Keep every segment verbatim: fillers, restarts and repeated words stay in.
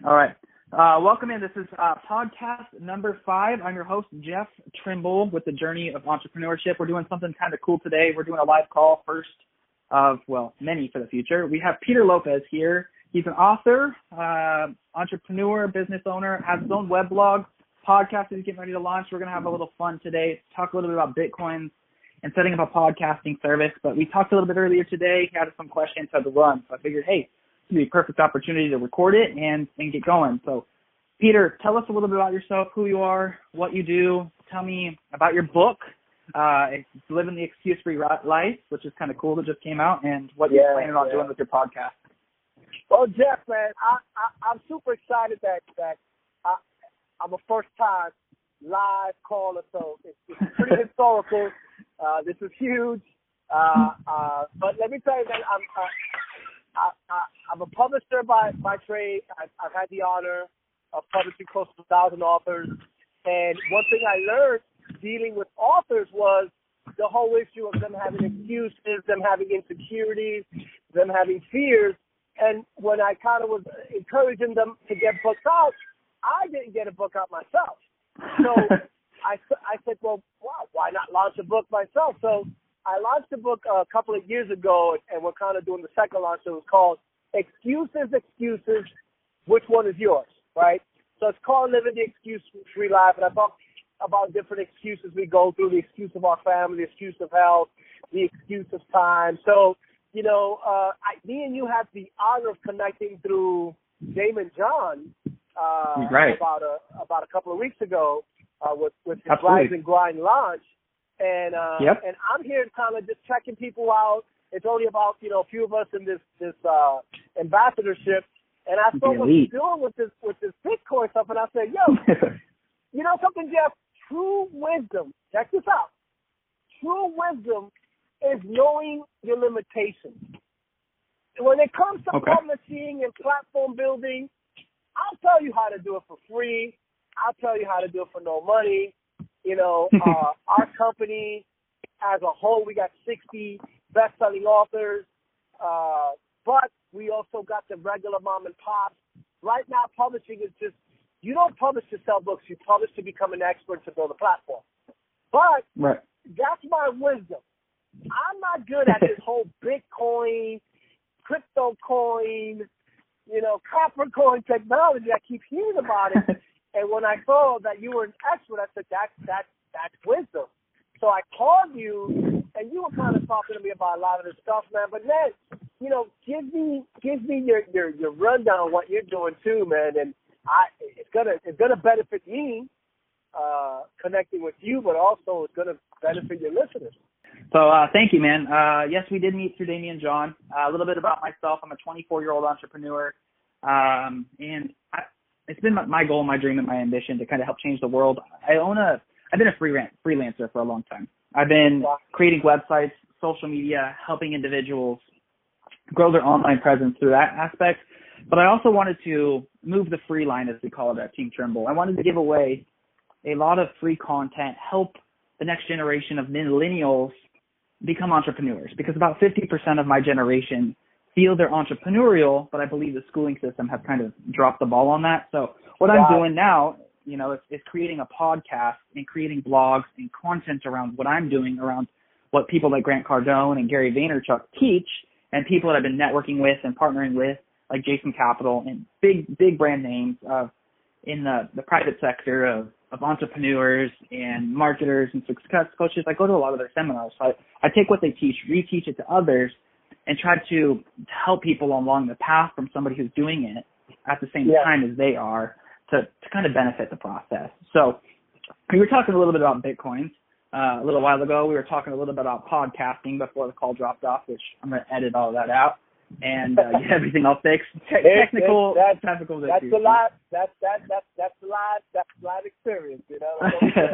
All right. Uh, welcome in. This is uh, podcast number five. I'm your host, Jeff Trimble, with the Journey of Entrepreneurship. We're doing something kind of cool today. We're doing a live call, first of, well, many for the future. We have Peter Lopez here. He's an author, uh, entrepreneur, business owner, has his own web blog, podcast that he's getting ready to launch. We're going to have a little fun today, talk a little bit about Bitcoin and setting up a podcasting service. But we talked a little bit earlier today. He had some questions how to run. So I figured, hey, it's going to be a perfect opportunity to record it and, and get going. So, Peter, tell us a little bit about yourself, who you are, what you do. Tell me about your book, uh, it's Living the Excuse-Free Life, which is kind of cool that just came out, and what yeah, you're planning on yeah. doing with your podcast. Well, Jeff, man, I, I, I'm super excited that, that I, I'm a first-time live caller, so it's, it's pretty historical. Uh, this is huge. Uh, uh, but let me tell you, man, I'm, uh, I, I, I'm a publisher by, by trade. I've, I've had the honor of publishing close to a thousand authors. And one thing I learned dealing with authors was the whole issue of them having excuses, them having insecurities, them having fears. And when I kind of was encouraging them to get books out, I didn't get a book out myself. So I, I said, well, wow, why not launch a book myself? So I launched a book a couple of years ago, and we're kind of doing the second launch. So it was called Excuses, Excuses, Which One is Yours, right? So it's called Living the Excuse-Free Life, and I talk about different excuses we go through, the excuse of our family, the excuse of health, the excuse of time. So, you know, uh, I, me and you had the honor of connecting through Daymond John uh, right. about a about a couple of weeks ago uh, with, with his Absolutely. Rise and Grind launch. And uh, yep. and I'm here kind of just checking people out. It's only about, you know, a few of us in this this uh, ambassadorship. And I saw what he's doing with this with this Bitcoin stuff, and I said, yo, you know something, Jeff? True wisdom, check this out. True wisdom is knowing your limitations. When it comes to okay. publishing and platform building, I'll tell you how to do it for free. I'll tell you how to do it for no money. You know, uh, our company as a whole, we got sixty best-selling authors, uh, but we also got the regular mom and pops. Right now, publishing is just, you don't publish to sell books. You publish to become an expert to build a platform. But right. that's my wisdom. I'm not good at this whole Bitcoin, crypto coin, you know, copper coin technology. I keep hearing about it. And when I saw that you were an expert, I said, that's, that's, that's wisdom. So I called you, and you were kind of talking to me about a lot of this stuff, man. But then, you know, give me give me your, your, your rundown on what you're doing too, man. And I it's gonna it's gonna benefit me uh, connecting with you, but also it's gonna benefit your listeners. So uh, thank you, man. Uh, yes, we did meet through Daymond John. Uh, a little bit about myself. I'm a twenty-four-year-old entrepreneur, um, and I, it's been my, my goal, my dream, and my ambition to kind of help change the world. I own a I've been a freelance freelancer for a long time. I've been creating websites, social media, helping individuals grow their online presence through that aspect. But I also wanted to move the free line, as we call it at Team Trimble. I wanted to give away a lot of free content, help the next generation of millennials become entrepreneurs, because about fifty percent of my generation feel they're entrepreneurial, but I believe the schooling system has kind of dropped the ball on that. So what wow. I'm doing now, you know, is, is creating a podcast and creating blogs and content around what I'm doing, around what people like Grant Cardone and Gary Vaynerchuk teach, and people that I've been networking with and partnering with, like Jason Capital and big, big brand names uh, in the, the private sector of, of entrepreneurs and marketers and success coaches. I go to a lot of their seminars. So I, I take what they teach, reteach it to others, and try to help people along the path from somebody who's doing it at the same yeah. time as they are to, to kind of benefit the process. So we were talking a little bit about Bitcoin. Uh, a little while ago, we were talking a little bit about podcasting before the call dropped off, which I'm going to edit all of that out and uh, get everything all fixed. Te- it, technical, it, that's, technical that's issues. the live. That's that that's that's the live. That's the live experience. You know.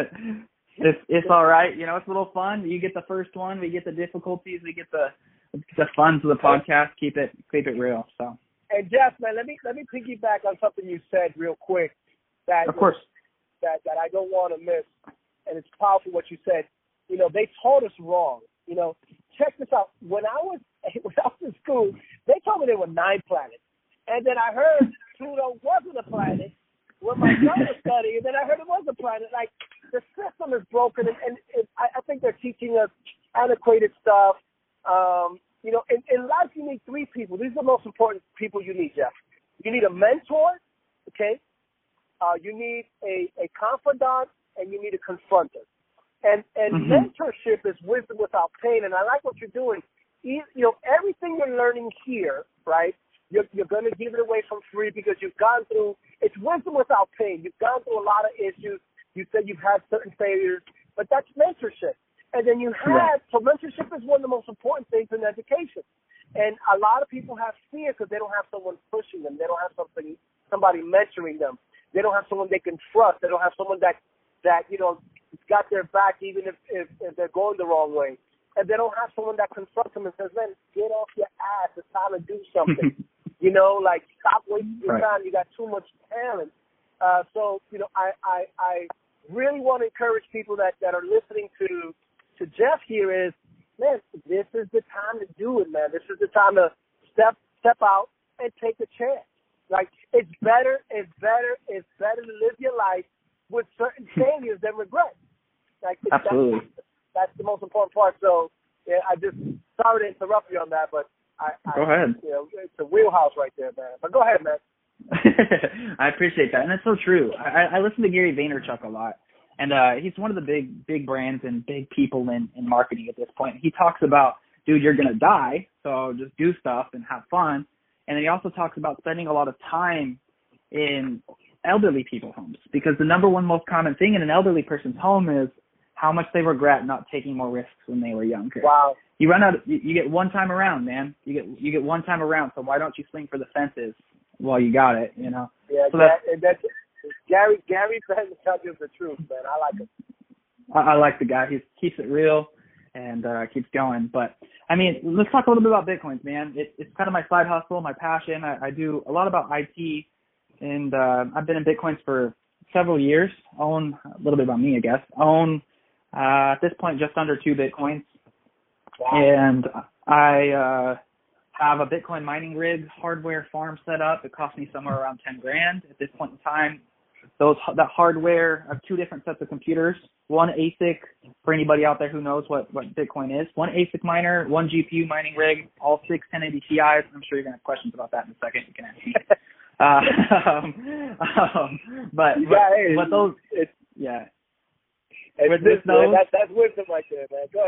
it's it's all right. You know, it's a little fun. You get the first one. We get the difficulties. We get the the fun of the podcast. Keep it keep it real. So. And Jeff, man, let me let me piggyback on something you said real quick. That of course. That that I don't want to miss. And it's powerful what you said. You know, they taught us wrong. You know, check this out. When I was when I was in school, they told me there were nine planets. And then I heard Pluto wasn't a planet when my son was studying, and then I heard it was a planet. Like, the system is broken, and, and it, I, I think they're teaching us antiquated stuff. Um, you know, in, in life you need three people. These are the most important people you need, Jeff. You need a mentor, okay? Uh, you need a, a confidant, and you need a confronter. And and mm-hmm. mentorship is wisdom without pain, and I like what you're doing. You, you know, everything you're learning here, right, you're, you're going to give it away for free because you've gone through, it's wisdom without pain. You've gone through a lot of issues. You said you've had certain failures, but that's mentorship. And then you have, so mentorship is one of the most important things in education. And a lot of people have fear because they don't have someone pushing them. They don't have something, somebody mentoring them. They don't have someone they can trust. They don't have someone that, that you know, got their back even if, if, if they're going the wrong way. And they don't have someone that confronts them and says, man, get off your ass. It's time to do something. You know, like, stop wasting your right. time. You got too much talent. Uh, so, you know, I, I, I really want to encourage people that, that are listening to, to Jeff here is, man, this is the time to do it, man. This is the time to step, step out and take a chance. Like, it's better, it's better, it's better to live your life with certain failures than regret. Like, absolutely. That's, that's the most important part. So, yeah, I just, sorry to interrupt you on that, but I, go I, ahead. You know, it's a wheelhouse right there, man. But go ahead, man. I appreciate that, and that's so true. I, I listen to Gary Vaynerchuk a lot, and uh, he's one of the big, big brands and big people in, in marketing at this point. He talks about, dude, you're gonna die, so just do stuff and have fun. And then he also talks about spending a lot of time in elderly people's homes, because the number one most common thing in an elderly person's home is how much they regret not taking more risks when they were younger. Wow. You run out. You, you get one time around, man. You get you get one time around. So why don't you swing for the fences while you got it? You know. Yeah, so that, that's, that's Gary. Gary Vaynerchuk is the truth, man. I like it. I, I like the guy. He keeps it real and uh, keeps going. But I mean, let's talk a little bit about Bitcoins, man. It, it's kind of my side hustle, my passion. I, I do a lot about I T, and uh, I've been in Bitcoins for several years. Own a little bit about me, I guess. Own uh, at this point just under two Bitcoins. And I uh, have a Bitcoin mining rig hardware farm set up. It cost me somewhere around ten grand at this point in time. Those that hardware, I have two different sets of computers. One A S I C for anybody out there who knows what, what Bitcoin is. One A S I C miner, one G P U mining rig, all six ten eighty Ti's. I'm sure you're gonna have questions about that in a second. You can ask me. uh, um, um, but yeah, but, hey, but those, it's, yeah. With, with those, that, that's wisdom right there, man. Go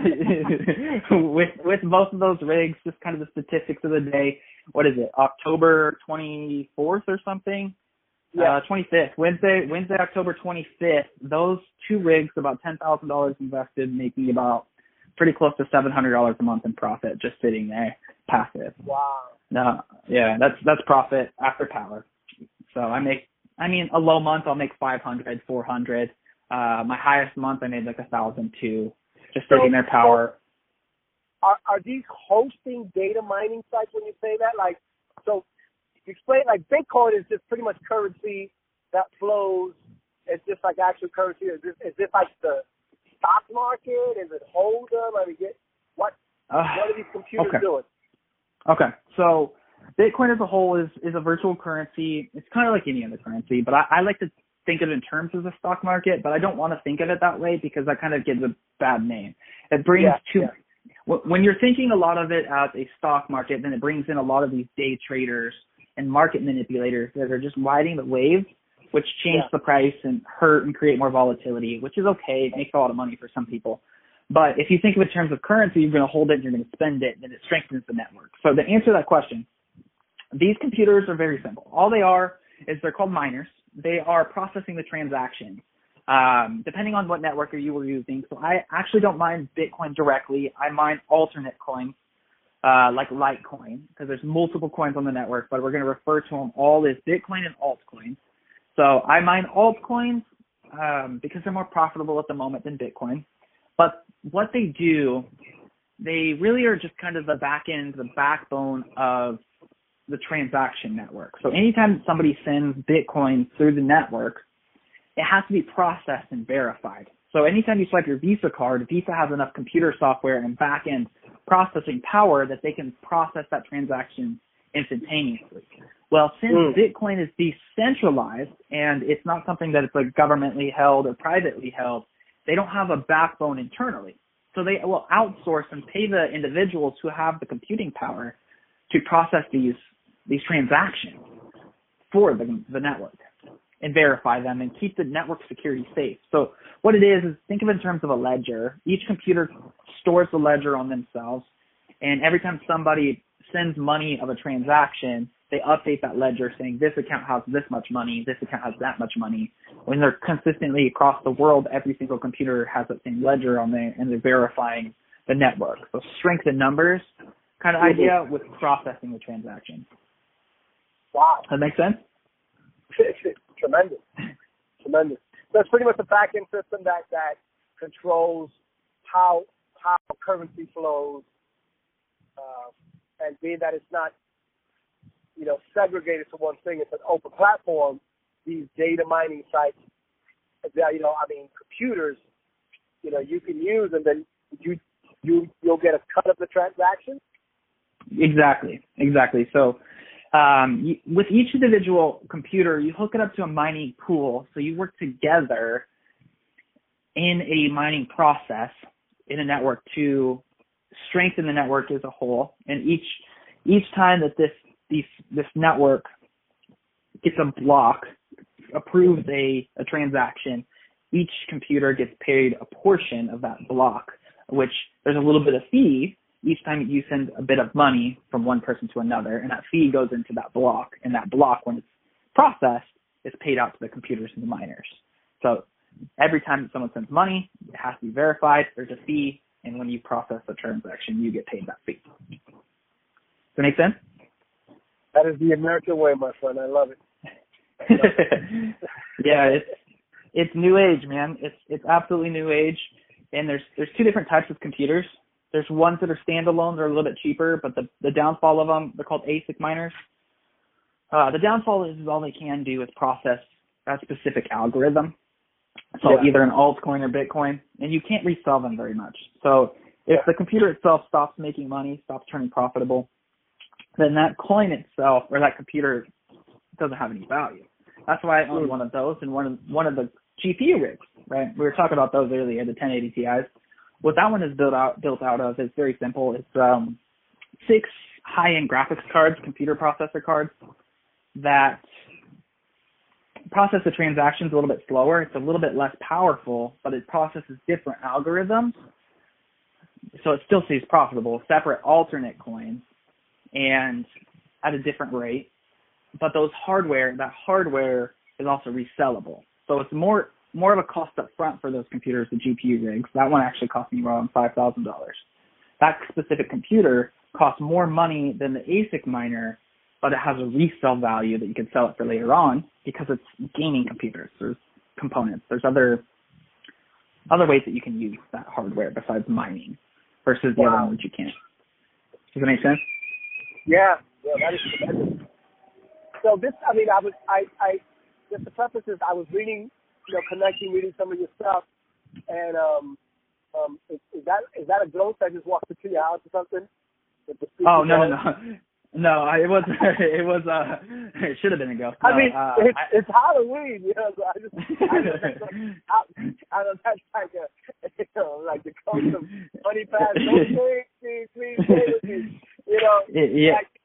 ahead. with with both of those rigs, just kind of the statistics of the day. What is it? October twenty-fourth or something? Yeah. Uh, twenty-fifth. Wednesday, Wednesday, October twenty-fifth. Those two rigs, about ten thousand dollars invested, making about pretty close to seven hundred dollars a month in profit, just sitting there, passive. Wow. No, yeah, that's that's profit after power. So I make, I mean, a low month I'll make five hundred, four hundred. Uh, my highest month I made like a thousand two, just so, sitting there power. So are are these hosting data mining sites when you say that? Like, so explain, like Bitcoin is just pretty much currency that flows. It's just like actual currency. Is this, is this like the stock market? Is it Hold'em? I mean, get, what, uh, what are these computers okay. doing? Okay. So Bitcoin as a whole is, is a virtual currency. It's kind of like any other currency, but I, I like to think of it in terms of the stock market, but I don't want to think of it that way because that kind of gives a bad name. It brings yeah, to, yeah. when you're thinking a lot of it as a stock market, then it brings in a lot of these day traders and market manipulators that are just riding the wave, which change yeah. the price and hurt and create more volatility, which is okay. It makes a lot of money for some people. But if you think of it in terms of currency, you're going to hold it and you're going to spend it, and it strengthens the network. So to answer that question, these computers are very simple. All they are is they're called miners. They are processing the transactions, um, depending on what network you were using. So I actually don't mine Bitcoin directly. I mine alternate coins, uh, like Litecoin, because there's multiple coins on the network, but we're going to refer to them all as Bitcoin and altcoins. So I mine altcoins um, because they're more profitable at the moment than Bitcoin. But what they do, they really are just kind of the back end, the backbone of the transaction network. So anytime somebody sends Bitcoin through the network, it has to be processed and verified. So anytime you swipe your Visa card, Visa has enough computer software and back-end processing power that they can process that transaction instantaneously. Well, since mm. Bitcoin is decentralized and it's not something that it's like governmentally held or privately held, they don't have a backbone internally. So they will outsource and pay the individuals who have the computing power to process these these transactions for the, the network and verify them and keep the network security safe. So what it is is think of it in terms of a ledger. Each computer stores the ledger on themselves, and every time somebody sends money of a transaction, they update that ledger saying this account has this much money, this account has that much money. When they're consistently across the world, every single computer has that same ledger on there, and they're verifying the network. So strength in numbers kind of mm-hmm. idea with processing the transaction. Wow. That make sense? Tremendous. Tremendous. So it's pretty much a back-end system that, that controls how how currency flows, uh, and being that it's not, you know, segregated to one thing, it's an open platform. These data mining sites, you know, I mean, computers, you know, you can use, and then you you you'll get a cut of the transaction. Exactly. Exactly. So. Um, you, with each individual computer, you hook it up to a mining pool. So you work together in a mining process in a network to strengthen the network as a whole. And each each time that this these, this network gets a block, approves a, a transaction, each computer gets paid a portion of that block, which there's a little bit of fee each time you send a bit of money from one person to another, and that fee goes into that block, and that block, when it's processed, is paid out to the computers and the miners. So every time that someone sends money, it has to be verified, there's a fee, and when you process the transaction, you get paid that fee. Does that make sense? That is the American way, my friend. I love it. I love it. Yeah, it's it's new age, man. It's it's absolutely new age, and there's there's two different types of computers. There's ones that are standalone, they're a little bit cheaper, but the, the downfall of them, they're called A S I C miners. Uh, the downfall is all they can do is process a specific algorithm. So yeah. either an altcoin or Bitcoin, and you can't resell them very much. So if yeah. the computer itself stops making money, stops turning profitable, then that coin itself or that computer doesn't have any value. That's why I own mm. one of those and one of one of the G P U rigs, right? We were talking about those earlier, the ten eighty Ti's. What that one is built out built out of is very simple. It's um, six high-end graphics cards, computer processor cards, that process the transactions a little bit slower. It's a little bit less powerful, but it processes different algorithms, so it still stays profitable, separate alternate coins, and at a different rate. But those hardware, that hardware is also resellable. So it's more more of a cost up front for those computers, the G P U rigs. That one actually cost me around five thousand dollars. That specific computer costs more money than the A S I C miner, but it has a resale value that you can sell it for later on because it's gaming computers. There's components. There's other other ways that you can use that hardware besides mining versus the wow. other ones you can't. Does that make sense? Yeah, yeah, that is tremendous. So this, I mean, I was, I, I, just the preface is I was reading, you know, connecting, reading some of your stuff, and um, um, is, is that is that a ghost that just walked into your house or something? Oh no, no, no, no! I, it was, it was, uh, it should have been a ghost. No, I mean, uh, it's, I, it's Halloween, you know. So I just, I just like, I, I don't know, that's like a, you know, like the ghost of money pass. Don't please, please, please, stay with me. You know, yeah. Like,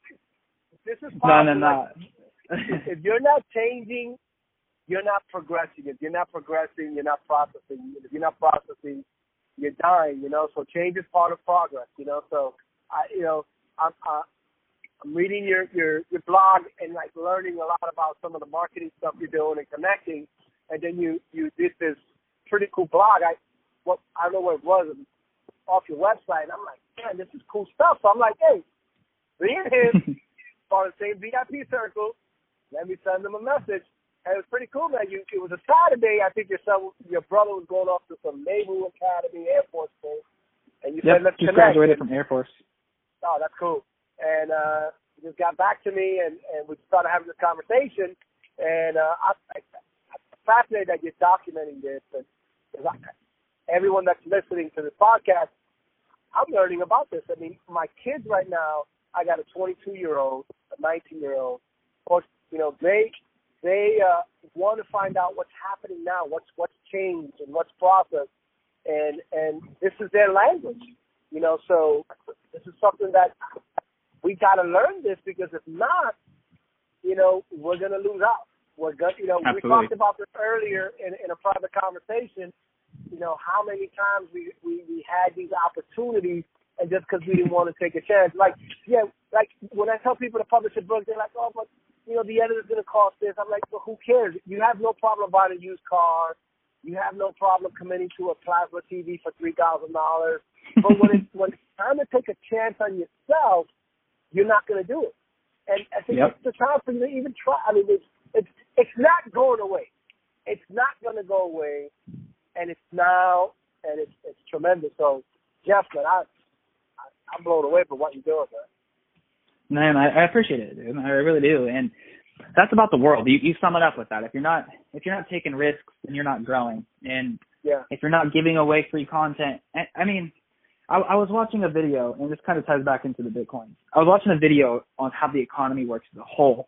this is possible. No, no, no. Like, if you're not changing, you're not progressing. If you're not progressing, you're not processing. If you're not processing, you're dying. You know, so change is part of progress. You know, so I, you know, I'm, uh, I'm reading your, your your blog and like learning a lot about some of the marketing stuff you're doing and connecting. And then you you did this pretty cool blog. I what I don't know what it was off your website. And I'm like, man, this is cool stuff. So I'm like, hey, me and him are the same V I P circle. Let me send them a message. And it was pretty cool, man. You, it was a Saturday. I think your son, your brother was going off to some Naval Academy Air Force thing. And you yep, said, let's just connect. graduated from Air Force. Oh, that's cool. And uh, he just got back to me, and, and we started having this conversation. And uh, I, I, I'm fascinated that you're documenting this. And I, everyone that's listening to this podcast, I'm learning about this. I mean, my kids right now, I got a twenty-two-year-old, a nineteen-year-old, course, you know, they they uh, want to find out what's happening now, what's what's changed and what's processed, and and this is their language, you know. So this is something that we got to learn this, because if not, you know, we're gonna lose out. We're gonna, you know, Absolutely. we talked about this earlier in, in a private conversation. You know, how many times we, we, we had these opportunities, and just because we didn't want to take a chance. Like, yeah, like when I tell people to publish a book, they're like, oh, but, you know, the editor's going to cost this. I'm like, well, who cares? You have no problem buying a used car. You have no problem committing to a plasma T V for three thousand dollars. But when it's, when it's time to take a chance on yourself, you're not going to do it. And I think yep. it's the time for you to even try. I mean, it's, it's, it's not going away. It's not going to go away. And it's now, and it's it's tremendous. So, Jeff, man, I, I I'm blown away by what you're doing, man. Man, I, I appreciate it, dude. I really do. And that's about the world. You you sum it up with that. If you're not if you're not taking risks, then you're not growing. And yeah. if you're not giving away free content, I mean, I, I was watching a video, and this kind of ties back into the Bitcoin. I was watching a video on how the economy works as a whole,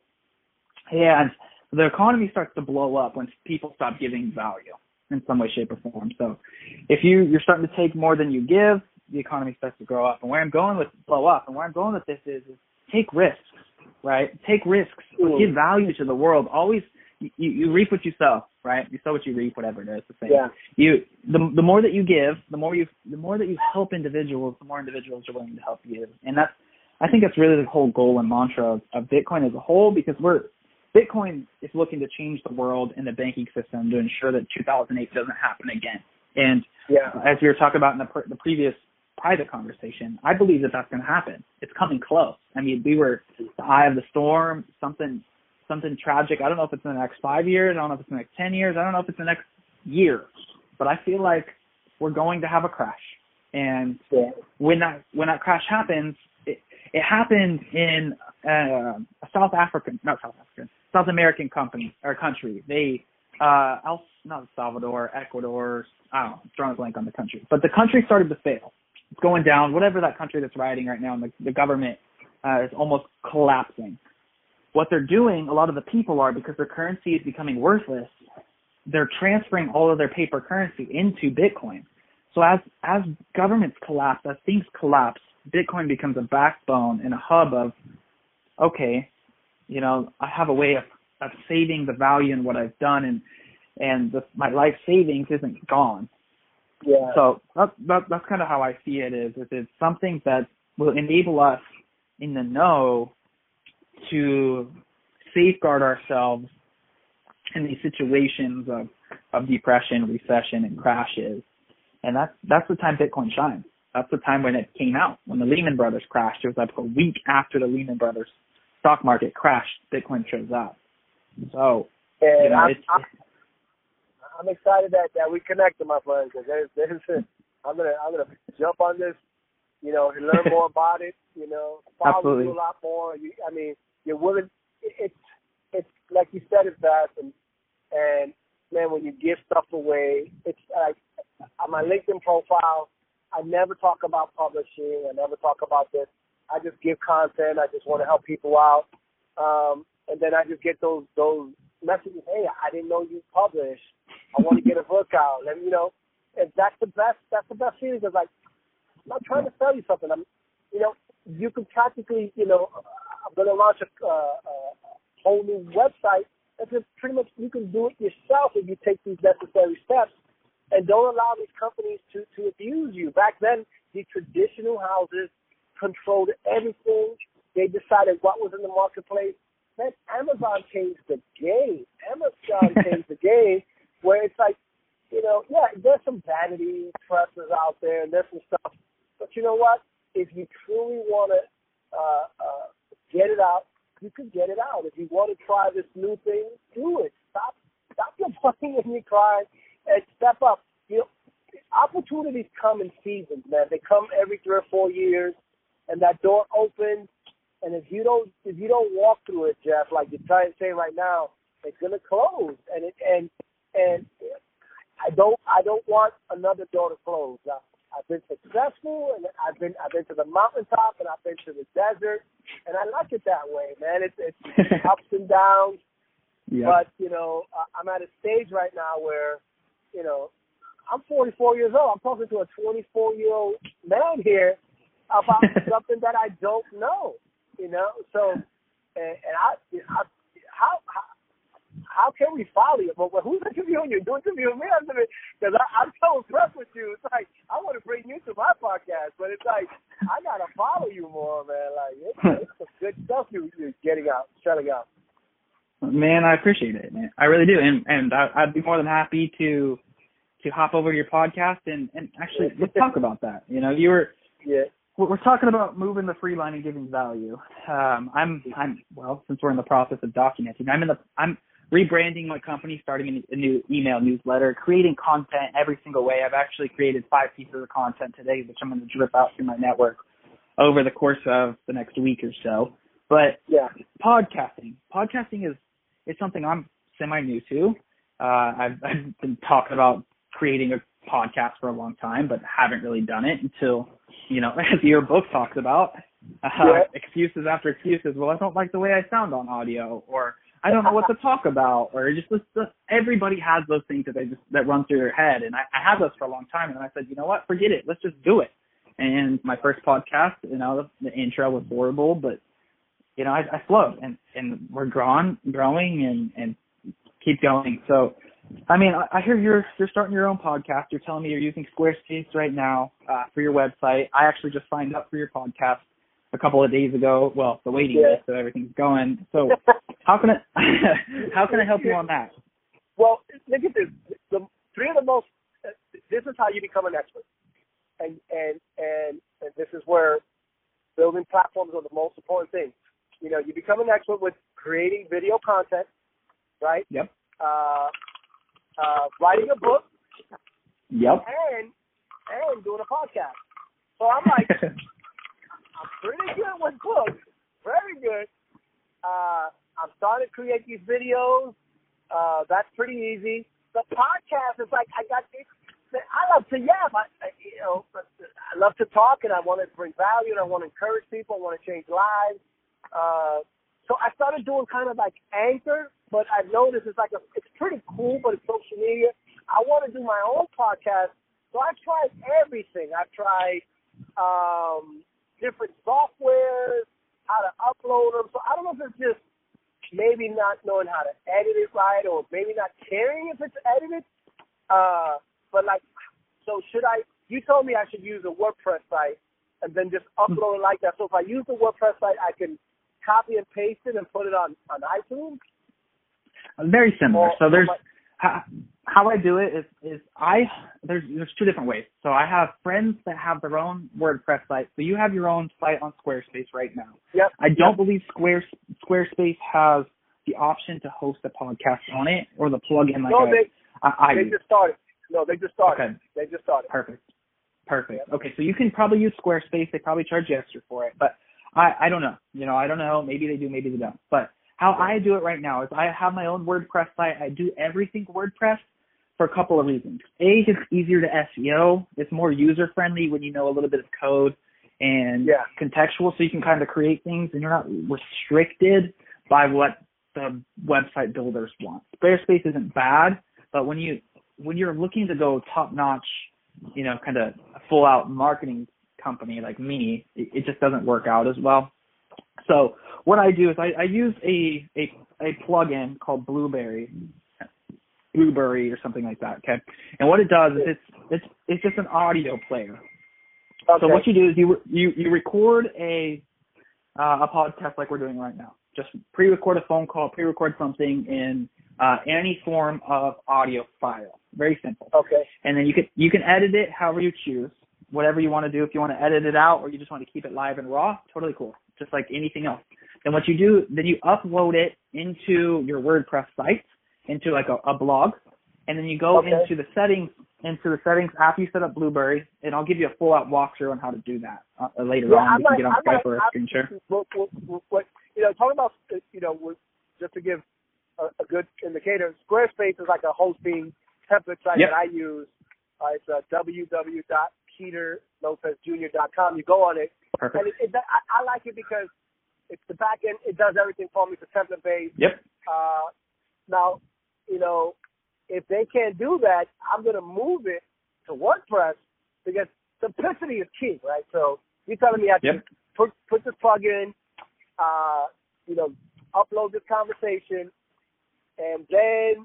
and the economy starts to blow up when people stop giving value in some way, shape, or form. So if you, you're starting to take more than you give, the economy starts to grow up. And where I'm going with blow up, and where I'm going with this is, is take risks, right? Take risks. Mm. Give value to the world. Always, you, you reap what you sow, right? You sow what you reap, whatever it is. The same. Yeah. You, the, the more that you give, the more you, the more that you help individuals, the more individuals are willing to help you. And that's, I think that's really the whole goal and mantra of, of Bitcoin as a whole, because we're, Bitcoin is looking to change the world and the banking system to ensure that two thousand eight doesn't happen again. And yeah. as we were talking about in the, the previous private conversation, I believe that that's going to happen. It's coming close. I mean, we were the eye of the storm, something something tragic. I don't know if it's in the next five years. I don't know if it's in the next ten years. I don't know if it's the next year. But I feel like we're going to have a crash. And yeah. when that when that crash happens, it, it happened in uh, a South African, not South African, South American company or country. They, uh, El, not El Salvador, Ecuador, I don't know, I'm drawing a blank on the country. But the country started to fail. It's going down. Whatever that country that's riding right now, and the, the government uh, is almost collapsing. What they're doing, a lot of the people are, because their currency is becoming worthless, they're transferring all of their paper currency into Bitcoin. So as as governments collapse, as things collapse, Bitcoin becomes a backbone and a hub of, okay, you know, I have a way of, of saving the value in what I've done, and and the, my life savings isn't gone. Yeah. So that, that, that's kind of how I see it. Is, is it's something that will enable us in the know to safeguard ourselves in these situations of, of depression, recession, and crashes. And that's that's the time Bitcoin shines. That's the time when it came out. When the Lehman Brothers crashed, it was like a week after the Lehman Brothers stock market crashed, Bitcoin shows up. So, and you know, I'm, it's, I'm, I'm excited that, that we connected, my friend, because there's, there's a, I'm gonna I'm gonna jump on this, you know, and learn more about it. You know, follow Absolutely. you a lot more. You, I mean, you're willing. It, it's it's like you said, it's fast, and and man, when you give stuff away, it's like on my LinkedIn profile, I never talk about publishing. I never talk about this. I just give content. I just want to help people out. Um, and then I just get those those messages. Hey, I didn't know you published. I want to get a book out. And you know, and that's the best. That's the best feeling. Because like, I'm not trying to sell you something. I'm, you know, you can practically, you know, I'm going to launch a, uh, a whole new website. That's just pretty much you can do it yourself if you take these necessary steps. And don't allow these companies to, to abuse you. Back then, the traditional houses controlled everything. They decided what was in the marketplace. Then Amazon changed the game. Amazon changed the game where it's like, you know, yeah, there's some vanity presses out there and there's some stuff. But you know what? If you truly want to uh, uh, get it out, you can get it out. If you want to try this new thing, do it. Stop, stop your complaining and your crying. And step up. You know, opportunities come in seasons, man. They come every three or four years, and that door opens. And if you don't, if you don't walk through it, Jeff, like you're trying to say right now, it's gonna close. And it, and and I don't, I don't want another door to close. I, I've been successful, and I've been I've been to the mountaintop, and I've been to the desert, and I like it that way, man. It's it's ups and downs, Yep. but you know, I'm at a stage right now where, you know, I'm forty-four years old. I'm talking to a twenty-four year old man here about something that I don't know, you know. So, and, and I, I how, how how can we follow you? But who's interviewing you? Do interview me, because I'm so impressed with you. It's like I want to bring you to my podcast, but it's like I gotta follow you more, man. Like it's, it's some good stuff you, you're getting out, shutting out. Man, I appreciate it, man. I really do, and and I, I'd be more than happy to to hop over to your podcast and and actually let's talk about that. You know, you were yeah. We're talking about moving the free line and giving value. Um, I'm I'm well, since we're in the process of documenting, I'm in the I'm rebranding my company, starting a new email newsletter, creating content every single way. I've actually created five pieces of content today, which I'm going to drip out through my network over the course of the next week or so. But yeah, podcasting, podcasting is is something I'm semi-new to. Uh, I've, I've been talking about creating a podcast for a long time, but haven't really done it until, you know, as your book talks about, uh, yeah. excuses after excuses. Well, I don't like the way I sound on audio, or I don't know what to talk about, or just, just everybody has those things that they just that run through their head. And I, I had those for a long time, and I said, you know what, forget it, let's just do it. And my first podcast, you know, the, the intro was horrible, but you know, I, I flowed, and, and we're growing, growing, and, and keep going. So, I mean, I, I hear you're you're starting your own podcast. You're telling me you're using Squarespace right now uh, for your website. I actually just signed up for your podcast a couple of days ago. Well, the waiting yeah. list, so everything's going. So, how can I how can I help you on that? Well, look at this. The three of the most. Uh, this is how you become an expert, and and and, and this is where building platforms are the most important thing. You know, you become an expert with creating video content, right? Yep. Uh, uh, writing a book. Yep. And and doing a podcast. So I'm like, I'm pretty good with books, very good. Uh, I'm starting to create these videos. Uh, that's pretty easy. The podcast is like I got this. I love to yap. I, I, you know, I love to talk, and I want to bring value, and I want to encourage people. I want to change lives. Uh, so I started doing kind of like Anchor, but I've noticed it's like a, it's pretty cool, but it's social media. I want to do my own podcast, so I've tried everything. I've tried um, different softwares, how to upload them. So I don't know if it's just maybe not knowing how to edit it right, or maybe not caring if it's edited. Uh, but like, so should I? You told me I should use a WordPress site and then just upload it like that. So if I use the WordPress site, I can copy and paste it and put it on, on iTunes? Very similar. Or, so there's my, how, how I do it is, is I there's there's two different ways. So I have friends that have their own WordPress site. So you have your own site on Squarespace right now. Yep. I don't yep. believe Square Squarespace has the option to host a podcast on it, or the plugin like no, a, they, I, I they use. just started. No, they just started. Okay. They just started. Perfect. Perfect. Yep. Okay, so you can probably use Squarespace. They probably charge you extra for it, but I, I don't know. You know, I don't know. Maybe they do, maybe they don't. But how I do it right now is I have my own WordPress site. I do everything WordPress for a couple of reasons. A, it's easier to S E O. It's more user-friendly when you know a little bit of code and yeah. contextual, so you can kind of create things and you're not restricted by what the website builders want. Squarespace isn't bad, but when, you, when you're looking to go top-notch, you know, kind of full-out marketing company like me, it, it just doesn't work out as well. So what I do is I, I use a, a a plugin called Blueberry, Blueberry or something like that. Okay, and what it does is it's it's it's just an audio player. Okay. So what you do is you you you record a uh, a podcast like we're doing right now. Just pre-record a phone call, pre-record something in uh, any form of audio file. Very simple. Okay. And then you can you can edit it however you choose, whatever you want to do. If you want to edit it out or you just want to keep it live and raw, totally cool. Just like anything else. Then what you do, then you upload it into your WordPress site, into like a, a blog, and then you go okay. into the settings, into the settings after you set up Blueberry, and I'll give you a full-out walkthrough on how to do that uh, later yeah, on. I We might, can get on I Skype might, or a I, screen share. What, what, what, you know, talking about, you know, just to give a, a good indicator, Squarespace is like a hosting template site yep. that I use. Uh, it's uh, w w w dot Cheater Lopez Junior dot com. You go on it. Perfect. And it, it, I, I like it because it's the back end. It does everything for me. It's a template based. Yep. Uh, now, you know, if they can't do that, I'm going to move it to WordPress because simplicity is key, right? So you're telling me I can yep. put put this plug in, uh, you know, upload this conversation, and then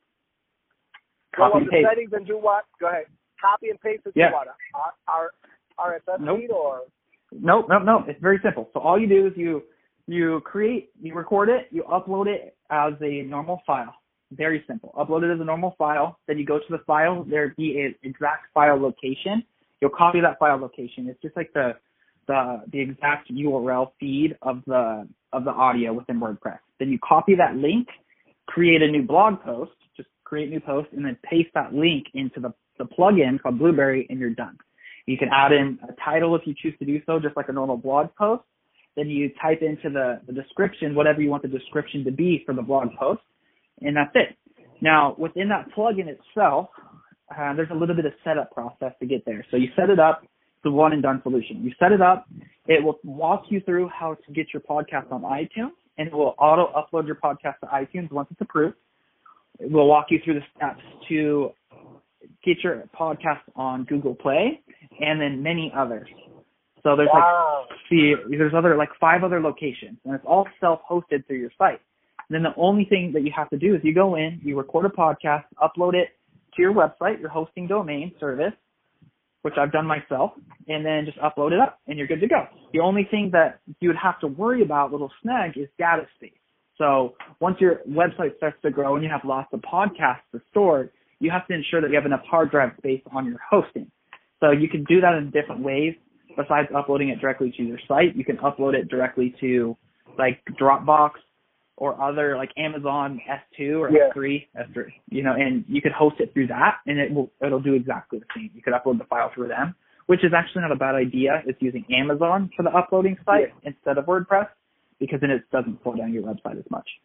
go Copy on and the paste. settings and do what? Go ahead. Copy and paste it Yeah. to what? Our, our R S S Nope. feed or? Nope, nope, nope. It's very simple. So all you do is you you create, you record it, you upload it as a normal file. Very simple. Upload it as a normal file. Then you go to the file. There'd be an exact file location. You'll copy that file location. It's just like the the the exact U R L feed of the of the audio within WordPress. Then you copy that link, create a new blog post, just create a new post, and then paste that link into the, the plugin called Blueberry, and you're done. You can add in a title if you choose to do so, just like a normal blog post. Then you type into the, the description, whatever you want the description to be for the blog post, and that's it. Now, within that plugin itself, uh, there's a little bit of setup process to get there. So you set it up. It's a one and done solution. You set it up. It will walk you through how to get your podcast on iTunes, and it will auto upload your podcast to iTunes once it's approved. It will walk you through the steps to get your podcast on Google Play, and then many others. So there's wow. like, see, there's other, like five other locations, and it's all self-hosted through your site. And then the only thing that you have to do is you go in, you record a podcast, upload it to your website, your hosting domain service, which I've done myself, and then just upload it up, and you're good to go. The only thing that you would have to worry about, little snag, is data space. So once your website starts to grow and you have lots of podcasts to store, you have to ensure that you have enough hard drive space on your hosting. So you can do that in different ways. Besides uploading it directly to your site, you can upload it directly to like Dropbox or other like Amazon S two or yeah. S three, S three, you know, and you could host it through that, and it will it'll do exactly the same. You could upload the file through them, which is actually not a bad idea. It's using Amazon for the uploading site yeah. instead of WordPress, because then it doesn't slow down your website as much.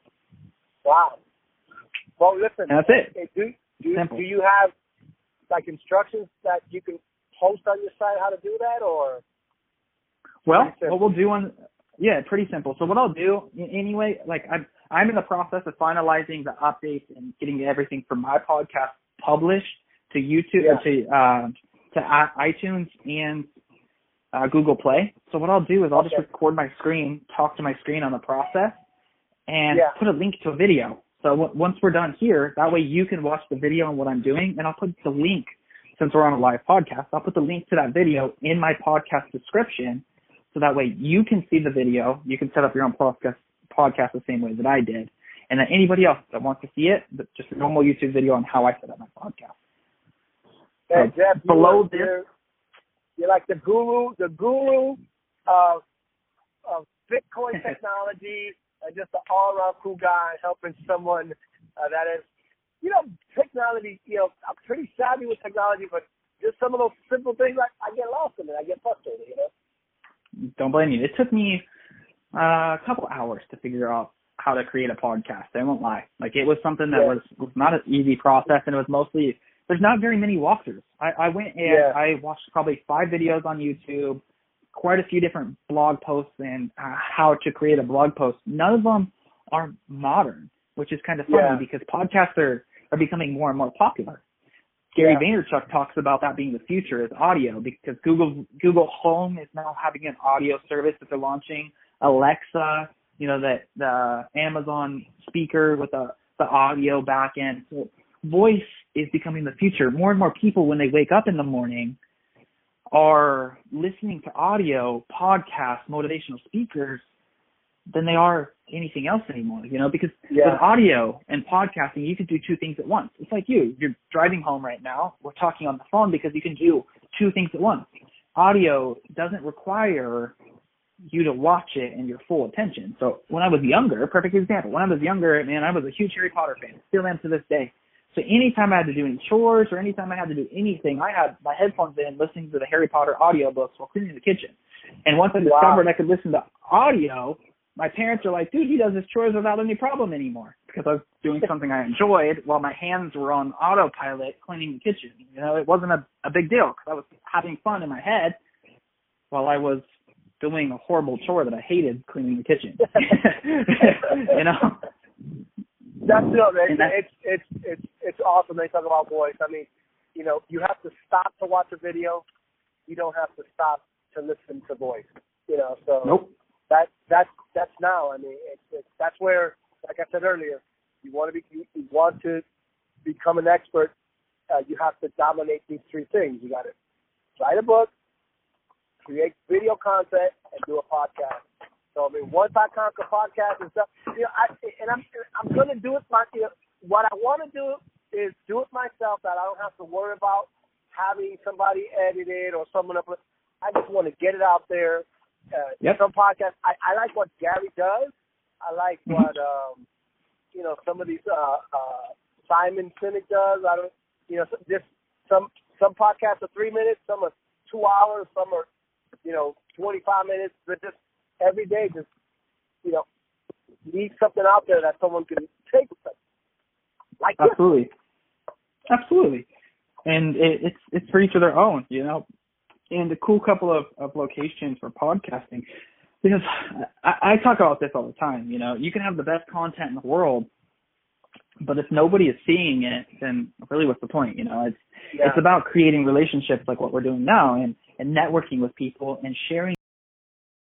Wow. Well, listen. And that's it. Do, do, Simple. do you have like instructions that you can post on your site how to do that, or? Well, what we'll do on, yeah, pretty simple. So what I'll do anyway, like I'm, I'm in the process of finalizing the updates and getting everything from my podcast published to YouTube, yeah. to uh, to iTunes and uh, Google Play. So what I'll do is I'll okay. just record my screen, talk to my screen on the process, and yeah. put a link to a video. So w- once we're done here, that way you can watch the video on what I'm doing, and I'll put the link, since we're on a live podcast, I'll put the link to that video in my podcast description, so that way you can see the video. You can set up your own podcast, podcast the same way that I did, and then anybody else that wants to see it, just a normal YouTube video on how I set up my podcast. Hey, so Jeff, below you're, this, you're, you're like the guru, the guru of, of Bitcoin technology, and just an all-around cool guy helping someone uh, that is, you know, technology, you know, I'm pretty savvy with technology, but just some of those simple things, I, I get lost in it. I get frustrated, you know? Don't blame you. It took me uh, a couple hours to figure out how to create a podcast. I won't lie. Like, it was something that yeah. was, was not an easy process, and it was mostly, there's not very many walkthroughs. I, I went and yeah. I watched probably five videos on YouTube, quite a few different blog posts and uh, how to create a blog post. None of them are modern, which is kind of funny yeah. because podcasts are, are becoming more and more popular. Gary yeah. Vaynerchuk talks about that being the future is audio, because Google Google Home is now having an audio service that they're launching. Alexa, you know, the the Amazon speaker with the, the audio back end. So voice is becoming the future. More and more people, when they wake up in the morning, are listening to audio, podcasts, motivational speakers than they are anything else anymore, you know, because yeah. with audio and podcasting, you can do two things at once. It's like you, you're driving home right now. We're talking on the phone because you can do two things at once. Audio doesn't require you to watch it and your full attention. So when I was younger, perfect example, when I was younger, man, I was a huge Harry Potter fan, still am to this day. So anytime I had to do any chores or anytime I had to do anything, I had my headphones in listening to the Harry Potter audiobooks while cleaning the kitchen. And once I discovered wow. I could listen to audio, my parents are like, dude, he does his chores without any problem anymore, because I was doing something I enjoyed while my hands were on autopilot cleaning the kitchen. You know, it wasn't a, a big deal because I was having fun in my head while I was doing a horrible chore that I hated, cleaning the kitchen. You know? That's no, man. It's, it's, it's, it's awesome. They talk about voice. I mean, you know, you have to stop to watch a video. You don't have to stop to listen to voice, you know, so nope. that, that's, that's now, I mean, it's, it's, that's where, like I said earlier, you want to be, you, you want to become an expert, uh, you have to dominate these three things. You got to write a book, create video content, and do a podcast. So, I mean, once I conquer podcast and stuff, you know, I, and I'm, I'm going to do it, my, you know, what I want to do is do it myself, that I don't have to worry about having somebody edit it or someone up. I just want to get it out there. Uh, yep. Some podcasts, I, I like what Gary does. I like what, um, you know, some of these, uh, uh, Simon Sinek does. I don't, you know, just some, some podcasts are three minutes, some are two hours, some are, you know, twenty-five minutes. But just every day, just, you know, need something out there that someone can take with them. Like Absolutely. This. Absolutely. And it, it's, it's for each of their own, you know. And a cool couple of, of locations for podcasting, because I, I talk about this all the time. You know, you can have the best content in the world, but if nobody is seeing it, then really what's the point? You know, it's yeah. it's about creating relationships like what we're doing now, and, and networking with people and sharing